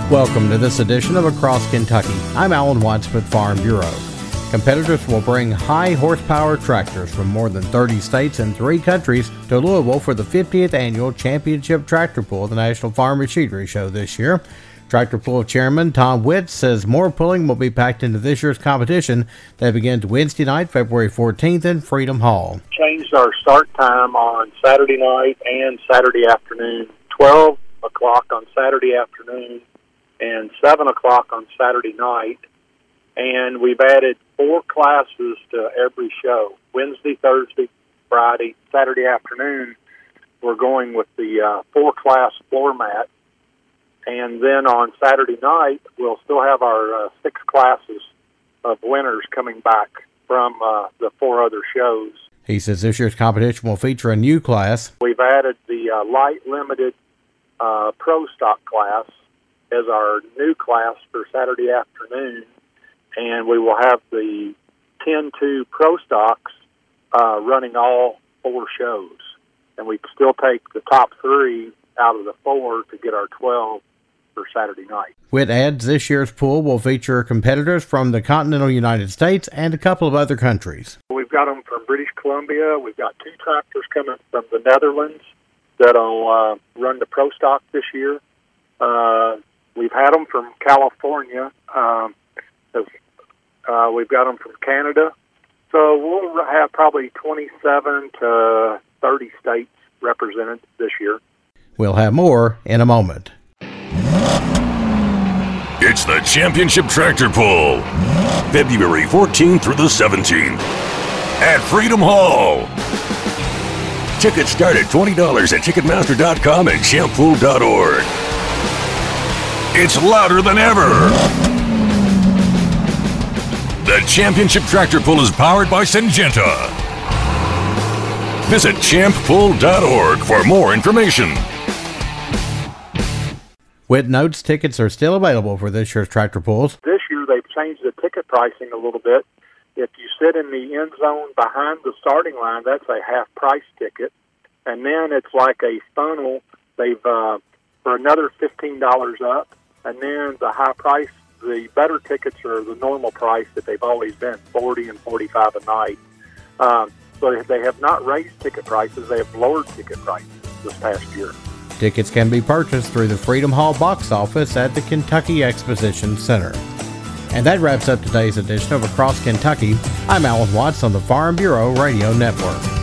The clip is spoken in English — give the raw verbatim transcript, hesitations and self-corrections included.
Welcome to this edition of Across Kentucky. I'm Alan Watts with Farm Bureau. Competitors will bring high horsepower tractors from more than thirty states and three countries to Louisville for the fiftieth annual Championship Tractor Pull at the National Farm Machinery Show this year. Tractor Pull Chairman Tom Witt says more pulling will be packed into this year's competition that begins Wednesday night, February fourteenth in Freedom Hall. Changed our start time on Saturday night and Saturday afternoon, twelve o'clock on Saturday afternoon and seven o'clock on Saturday night. And we've added four classes to every show. Wednesday, Thursday, Friday, Saturday afternoon, we're going with the uh, four-class floor mat. And then on Saturday night, we'll still have our uh, six classes of winners coming back from uh, the four other shows. He says this year's competition will feature a new class. We've added the uh, light limited uh, pro stock class as our new class for Saturday afternoon. And we will have the ten two Pro Stocks uh, running all four shows. And we still take the top three out of the four to get our twelve for Saturday night. Witt adds this year's pool will feature competitors from the continental United States and a couple of other countries. We've got them from British Columbia. We've got two tractors coming from the Netherlands that'll uh, run the Pro Stock this year. Uh, we've had them from California. Um, Uh, we've got them from Canada. So we'll have probably twenty-seven to thirty states represented this year. We'll have more in a moment. It's the Championship Tractor Pull, February fourteenth through the seventeenth at Freedom Hall. Tickets start at twenty dollars at Ticketmaster dot com and champ pool dot org. It's louder than ever. The Championship Tractor Pull is powered by Syngenta. Visit champ pool dot org for more information. Witt notes tickets are still available for this year's tractor pulls. This year they've changed the ticket pricing a little bit. If you sit in the end zone behind the starting line, that's a half price ticket. And then it's like a funnel. They've uh, for another fifteen dollars up. And then the high price, the better tickets are the normal price that they've always been, forty and forty-five a night. Um, so they have not raised ticket prices. They have lowered ticket prices this past year. Tickets can be purchased through the Freedom Hall box office at the Kentucky Exposition Center. And that wraps up today's edition of Across Kentucky. I'm Alan Watts on the Farm Bureau Radio Network.